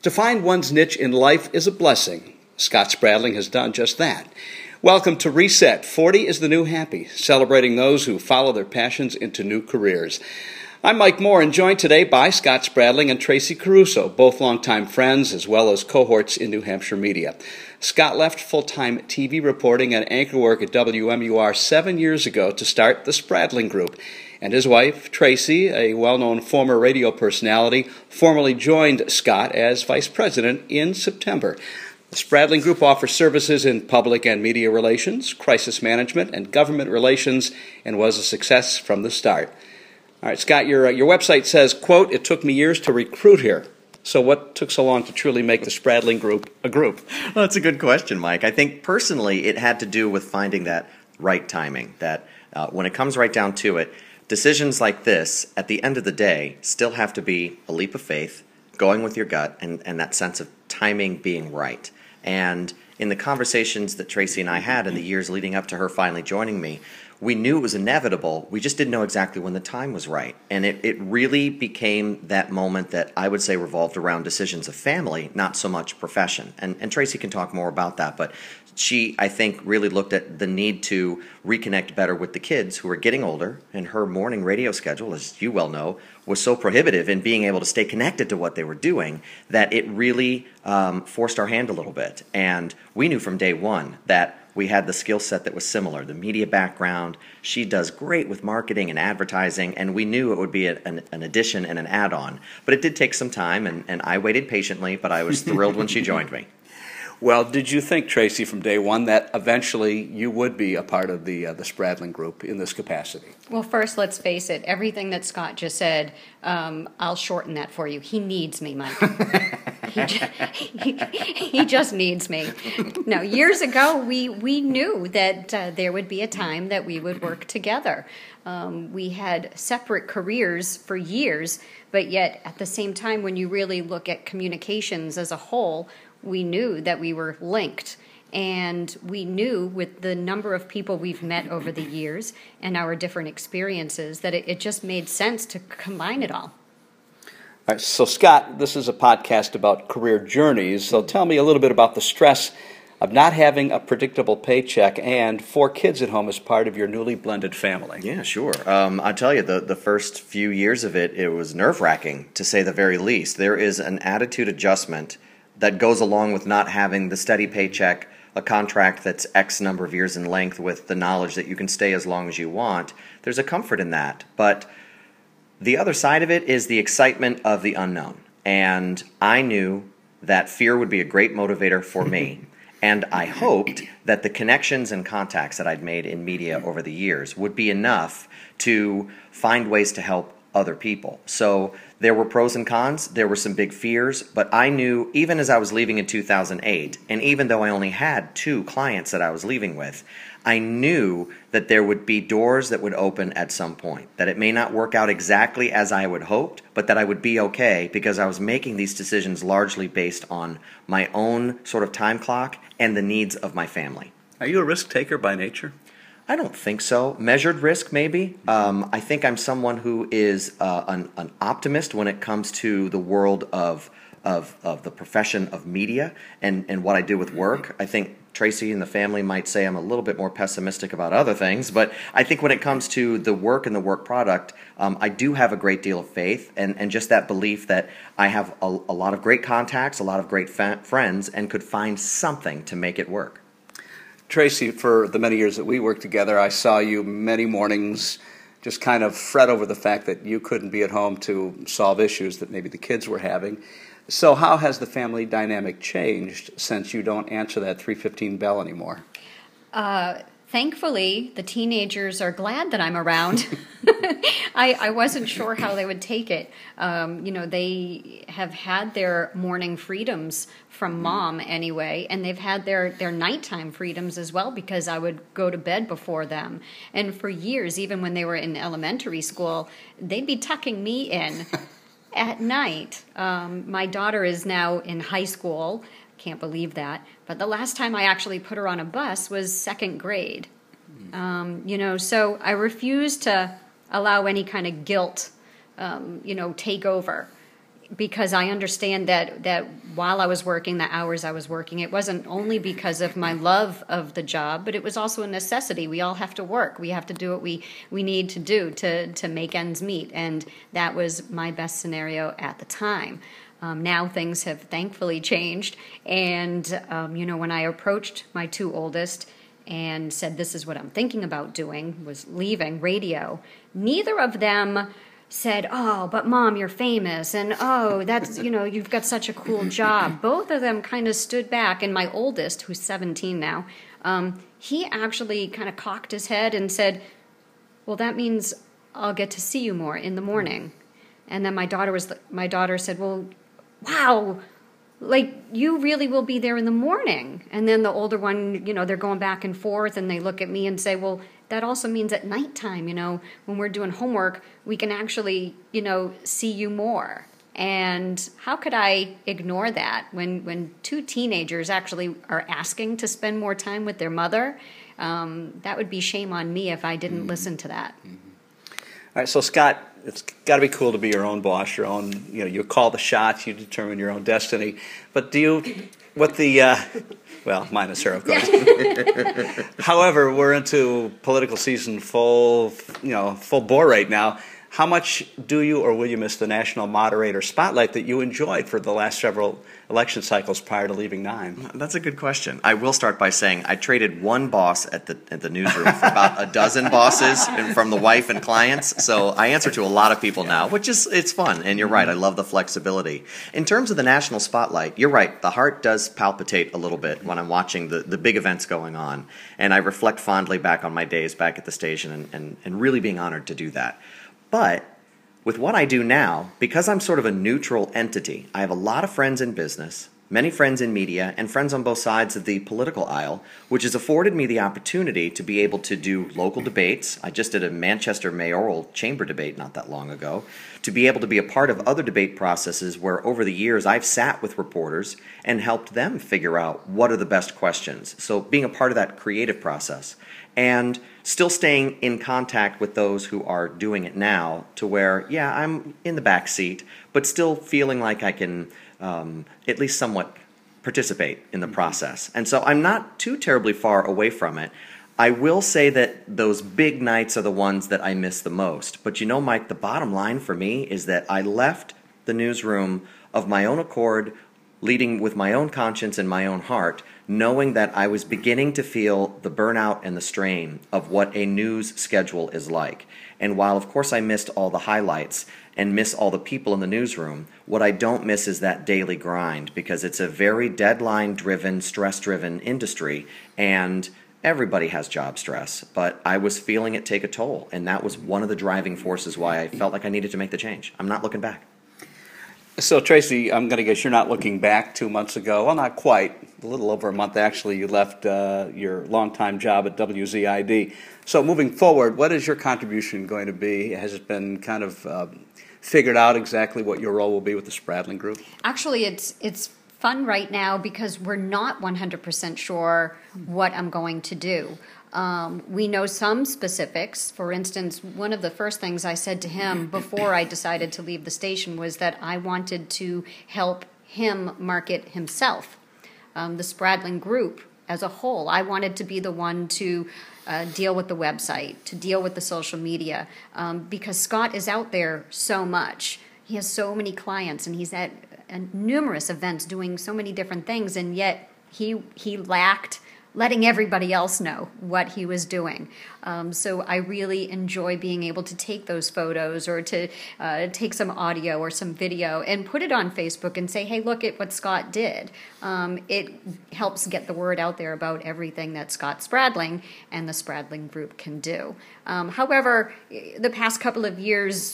To find one's niche in life is a blessing. Scott Spradling has done just that. Welcome to Reset. 40 is the new happy, celebrating those who follow their passions into new careers. I'm Mike Moore, and joined today by Scott Spradling and Tracy Caruso, both longtime friends as well as cohorts in New Hampshire media. Scott left full-time TV reporting and anchor work at WMUR 7 years ago to start the Spradling Group. And his wife, Tracy, a well-known former radio personality, formally joined Scott as vice president in September. The Spradling Group offers services in public and media relations, crisis management, and government relations, and was a success from the start. All right, Scott, your website says, quote, "It took me years to recruit here." So what took so long to truly make the Spradling Group a group? Well, that's a good question, Mike. I think personally it had to do with finding that right timing, that when it comes right down to it, decisions like this, at the end of the day, still have to be a leap of faith, going with your gut, and that sense of timing being right. And in the conversations that Tracy and I had in the years leading up to her finally joining me, we knew it was inevitable. We just didn't know exactly when the time was right. And it really became that moment that I would say revolved around decisions of family, not so much profession. And Tracy can talk more about that, but she, I think, really looked at the need to reconnect better with the kids who were getting older, and her morning radio schedule, as you well know, was so prohibitive in being able to stay connected to what they were doing that it really forced our hand a little bit. And we knew from day one that we had the skill set that was similar, the media background. She does great with marketing and advertising, and we knew it would be an addition and an add-on. But it did take some time, and I waited patiently, but I was thrilled when she joined me. Well, did you think, Tracy, from day one that eventually you would be a part of the Spradling Group in this capacity? Well, first, let's face it. Everything that Scott just said, I'll shorten that for you. He needs me, Mike. He just needs me. Now, years ago, we knew that there would be a time that we would work together. We had separate careers for years, but yet at the same time, when you really look at communications as a whole, we knew that we were linked, and we knew with the number of people we've met over the years and our different experiences that it just made sense to combine it all. All right, so Scott, this is a podcast about career journeys, so tell me a little bit about the stress of not having a predictable paycheck and 4 kids at home as part of your newly blended family. Yeah, sure. I'll tell you, the first few years of it was nerve-wracking, to say the very least. There is an attitude adjustment that goes along with not having the steady paycheck, a contract that's X number of years in length with the knowledge that you can stay as long as you want. There's a comfort in that. But the other side of it is the excitement of the unknown. And I knew that fear would be a great motivator for me. And I hoped that the connections and contacts that I'd made in media over the years would be enough to find ways to help other people. So there were pros and cons, there were some big fears, but I knew even as I was leaving in 2008, and even though I only had 2 clients that I was leaving with, I knew that there would be doors that would open at some point, that it may not work out exactly as I would hoped, but that I would be okay because I was making these decisions largely based on my own sort of time clock and the needs of my family. Are you a risk taker by nature? I don't think so. Measured risk, maybe. I think I'm someone who is an optimist when it comes to the world of the profession of media and what I do with work. I think Tracy and the family might say I'm a little bit more pessimistic about other things, but I think when it comes to the work and the work product, I do have a great deal of faith and just that belief that I have a lot of great contacts, a lot of great friends, and could find something to make it work. Tracy, for the many years that we worked together, I saw you many mornings just kind of fret over the fact that you couldn't be at home to solve issues that maybe the kids were having. So how has the family dynamic changed since you don't answer that 3:15 bell anymore? Thankfully, the teenagers are glad that I'm around. I wasn't sure how they would take it. They have had their morning freedoms from mom anyway, and they've had their nighttime freedoms as well because I would go to bed before them. And for years, even when they were in elementary school, they'd be tucking me in at night. My daughter is now in high school. Can't believe that. But the last time I actually put her on a bus was 2nd grade. So I refuse to allow any kind of guilt, take over. because I understand that while I was working, the hours I was working, it wasn't only because of my love of the job, but it was also a necessity. We all have to work. We have to do what we need to do to make ends meet. And that was my best scenario at the time. Now things have thankfully changed. And, when I approached my two oldest and said, this is what I'm thinking about doing, was leaving radio, neither of them said, oh, but Mom, you're famous, and oh, that's, you've got such a cool job. Both of them kind of stood back, and my oldest, who's 17 now, he actually kind of cocked his head and said, well, that means I'll get to see you more in the morning. And then my daughter said, well, wow, like, you really will be there in the morning. And then the older one, they're going back and forth, and they look at me and say, well, that also means at nighttime, when we're doing homework, we can actually, see you more. And how could I ignore that when two teenagers actually are asking to spend more time with their mother? That would be shame on me if I didn't listen to that. All right, so Scott, it's got to be cool to be your own boss, your own, you call the shots, you determine your own destiny. But well, minus her, of course. However, we're into political season full bore right now. How much do you or will you miss the national moderator spotlight that you enjoyed for the last several election cycles prior to leaving Nine? That's a good question. I will start by saying I traded one boss at the newsroom for about a dozen bosses from the wife and clients. So I answer to a lot of people now, which is it's fun. And you're right. I love the flexibility. In terms of the national spotlight, you're right. The heart does palpitate a little bit when I'm watching the big events going on. And I reflect fondly back on my days back at the station and really being honored to do that. But with what I do now, because I'm sort of a neutral entity, I have a lot of friends in business, many friends in media, and friends on both sides of the political aisle, which has afforded me the opportunity to be able to do local debates. I just did a Manchester mayoral chamber debate not that long ago, to be able to be a part of other debate processes where over the years I've sat with reporters and helped them figure out what are the best questions. So being a part of that creative process. And still staying in contact with those who are doing it now to where, yeah, I'm in the back seat, but still feeling like I can at least somewhat participate in the process. And so I'm not too terribly far away from it. I will say that those big nights are the ones that I miss the most. But Mike, the bottom line for me is that I left the newsroom of my own accord, leading with my own conscience and my own heart, knowing that I was beginning to feel the burnout and the strain of what a news schedule is like. And while, of course, I missed all the highlights and miss all the people in the newsroom, what I don't miss is that daily grind, because it's a very deadline-driven, stress-driven industry, and everybody has job stress. But I was feeling it take a toll, and that was one of the driving forces why I felt like I needed to make the change. I'm not looking back. So, Tracy, I'm going to guess you're not looking back 2 months ago. Well, not quite. A little over a month, actually. You left your longtime job at WZID. So, moving forward, what is your contribution going to be? Has it been kind of figured out exactly what your role will be with the Spradling Group? Actually, it's fun right now because we're not 100% sure what I'm going to do. We know some specifics. For instance, one of the first things I said to him before I decided to leave the station was that I wanted to help him market himself, the Spradling Group as a whole. I wanted to be the one to deal with the website, to deal with the social media, because Scott is out there so much. He has so many clients, and he's at numerous events doing so many different things, and yet he lacked letting everybody else know what he was doing. So I really enjoy being able to take those photos or to take some audio or some video and put it on Facebook and say, hey, look at what Scott did. It helps get the word out there about everything that Scott Spradling and the Spradling Group can do. However, the past couple of years,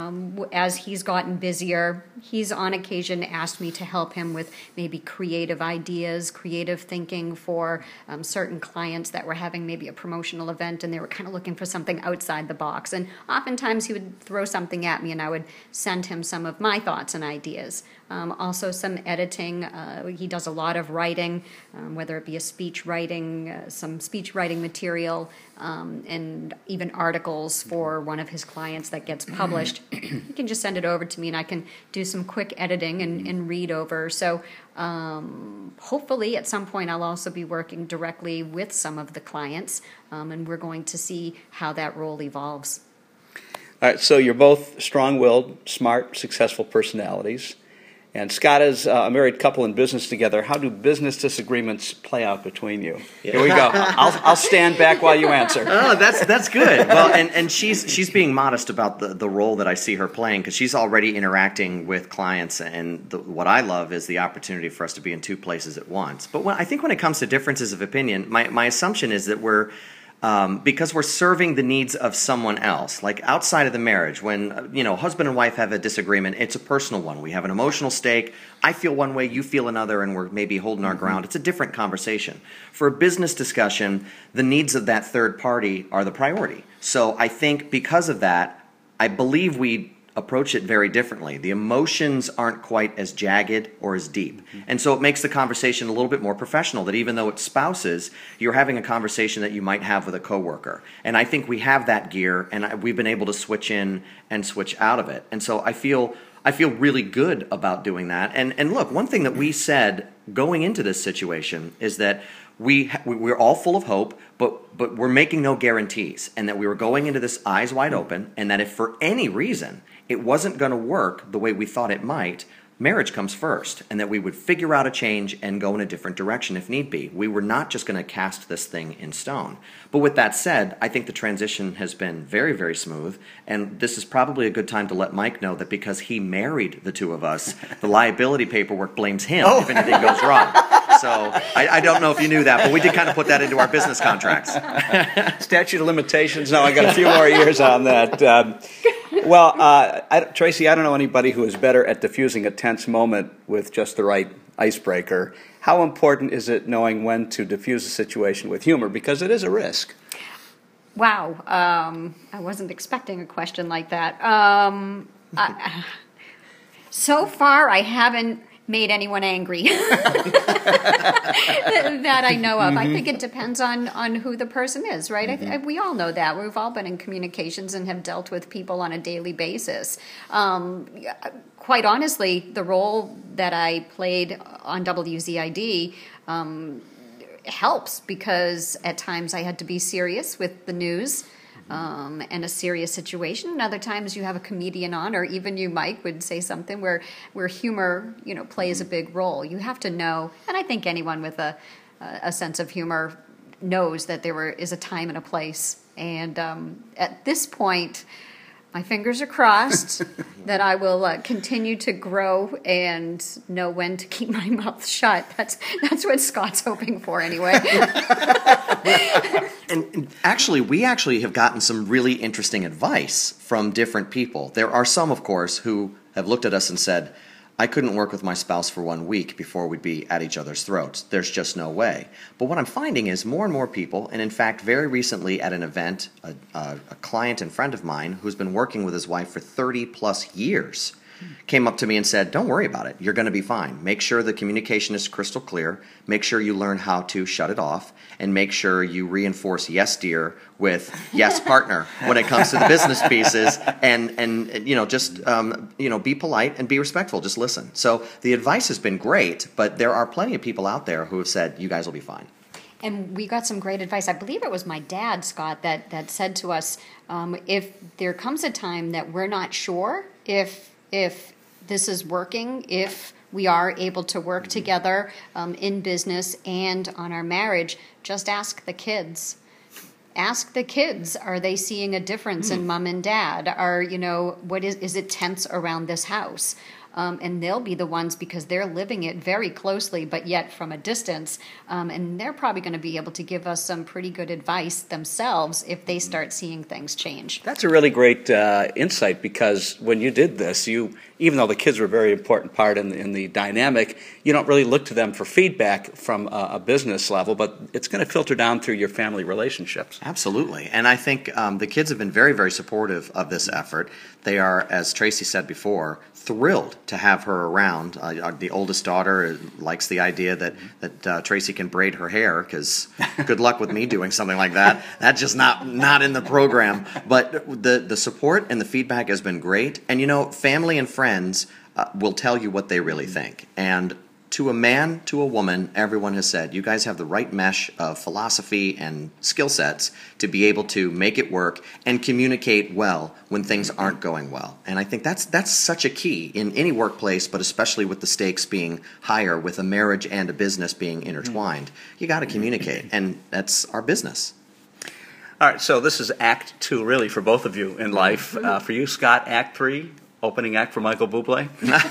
as he's gotten busier, he's on occasion asked me to help him with maybe creative ideas, creative thinking for certain clients that were having maybe a promotional event and they were kind of looking for something outside the box. And oftentimes he would throw something at me and I would send him some of my thoughts and ideas. Also some editing. He does a lot of writing, whether it be a speech writing, some speech writing material, and even articles for one of his clients that gets published. You can just send it over to me and I can do some quick editing and read over. So hopefully at some point I'll also be working directly with some of the clients, and we're going to see how that role evolves. All right, so you're both strong-willed, smart, successful personalities. And Scott is a married couple in business together. How do business disagreements play out between you? Yeah. Here we go. I'll stand back while you answer. Oh, that's good. Well, and she's being modest about the role that I see her playing, because she's already interacting with clients, and what I love is the opportunity for us to be in two places at once. But I think when it comes to differences of opinion, my assumption is that because we're serving the needs of someone else, like outside of the marriage, when husband and wife have a disagreement, it's a personal one. We have an emotional stake. I feel one way, you feel another, and we're maybe holding our ground. It's a different conversation. For a business discussion, the needs of that third party are the priority. So I think because of that, I believe we approach it very differently. The emotions aren't quite as jagged or as deep. And so it makes the conversation a little bit more professional, that even though it's spouses, you're having a conversation that you might have with a coworker. And I think we have that gear, and we've been able to switch in and switch out of it. And so I feel really good about doing that. And look, one thing that we said going into this situation is that we're all full of hope, but we're making no guarantees, and that we were going into this eyes wide open, and that if for any reason it wasn't going to work the way we thought it might, marriage comes first, and that we would figure out a change and go in a different direction if need be. We were not just going to cast this thing in stone. But with that said, I think the transition has been very, very smooth, and this is probably a good time to let Mike know that because he married the two of us, the liability paperwork blames him if anything goes wrong. So I don't know if you knew that, but we did kind of put that into our business contracts. Statute of limitations. No, I got a few more years on that. Tracy, I don't know anybody who is better at diffusing a tense moment with just the right icebreaker. How important is it knowing when to diffuse a situation with humor? Because it is a risk. Wow. I wasn't expecting a question like that. So far, I haven't made anyone angry that I know of. I think it depends on who the person is, right? We all know that. We've all been in communications and have dealt with people on a daily basis. Quite honestly, the role that I played on WZID helps, because at times I had to be serious with the news. And a serious situation. And other times you have a comedian on, or even you, Mike, would say something where humor, plays a big role. You have to know, and I think anyone with a sense of humor knows that there is a time and a place. And at this point, my fingers are crossed that I will continue to grow and know when to keep my mouth shut. That's what Scott's hoping for anyway. And actually, we have gotten some really interesting advice from different people. There are some, of course, who have looked at us and said, I couldn't work with my spouse for 1 week before we'd be at each other's throats. There's just no way. But what I'm finding is more and more people, and in fact, very recently at an event, a client and friend of mine who's been working with his wife for 30 plus years came up to me and said, don't worry about it. You're going to be fine. Make sure the communication is crystal clear. Make sure you learn how to shut it off, and make sure you reinforce yes, dear with yes, partner when it comes to the business pieces, and just be polite and be respectful. Just listen. So the advice has been great, but there are plenty of people out there who have said, you guys will be fine. And we got some great advice. I believe it was my dad, Scott, that said to us, if there comes a time that we're not sure if this is working, if we are able to work together in business and on our marriage, just ask the kids. Ask the kids, are they seeing a difference in mom and dad? What is it tense around this house? And they'll be the ones, because they're living it very closely, but yet from a distance. And they're probably going to be able to give us some pretty good advice themselves if they start seeing things change. That's a really great insight, because when you did this, you even though the kids were a very important part in the dynamic, you don't really look to them for feedback from a business level, but it's going to filter down through your family relationships. Absolutely. And I think the kids have been very, very supportive of this effort. They are, as Tracy said before, thrilled to have her around. The oldest daughter likes the idea that Tracy can braid her hair, because good luck with me doing something like that. That's just not in the program. But the support and the feedback has been great. And, you know, family and friends will tell you what they really think. And to a man, to a woman, everyone has said, you guys have the right mesh of philosophy and skill sets to be able to make it work and communicate well when things aren't going well. And I think that's such a key in any workplace, but especially with the stakes being higher, with a marriage and a business being intertwined. You got to communicate, and that's our business. All right, so this is Act 2, really, for both of you in life. For you, Scott, Act 3. Opening act for Michael Bublé?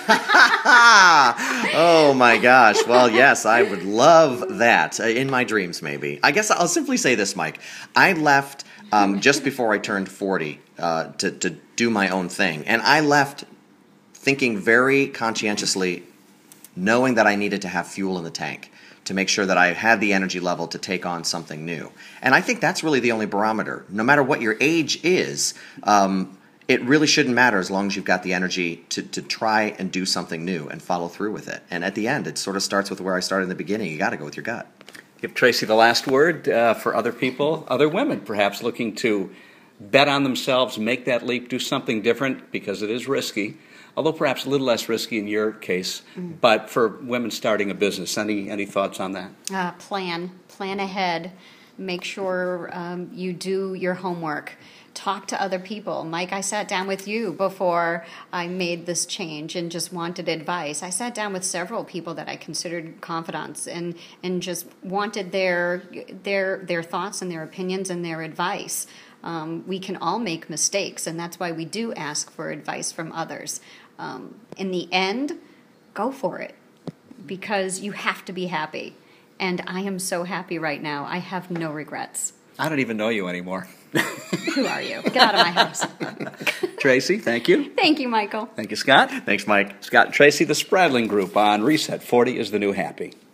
Oh, my gosh. Well, yes, I would love that. In my dreams, maybe. I guess I'll simply say this, Mike. I left just before I turned 40 to do my own thing. And I left thinking very conscientiously, knowing that I needed to have fuel in the tank to make sure that I had the energy level to take on something new. And I think that's really the only barometer. No matter what your age is, it really shouldn't matter as long as you've got the energy to try and do something new and follow through with it. And at the end, it sort of starts with where I started in the beginning. You got to go with your gut. Give Tracy the last word for other people, other women perhaps looking to bet on themselves, make that leap, do something different, because it is risky, although perhaps a little less risky in your case. But for women starting a business, any thoughts on that? Plan ahead. Make sure you do your homework. Talk to other people. Mike, I sat down with you before I made this change and just wanted advice. I sat down with several people that I considered confidants and just wanted their thoughts and their opinions and their advice. We can all make mistakes, and that's why we do ask for advice from others. In the end, go for it, because you have to be happy. And I am so happy right now. I have no regrets. I don't even know you anymore. Who are you? Get out of my house. Tracy, thank you. Thank you, Michael. Thank you, Scott. Thanks, Mike. Scott and Tracy, the Spradling Group on Reset. 40 is the new happy.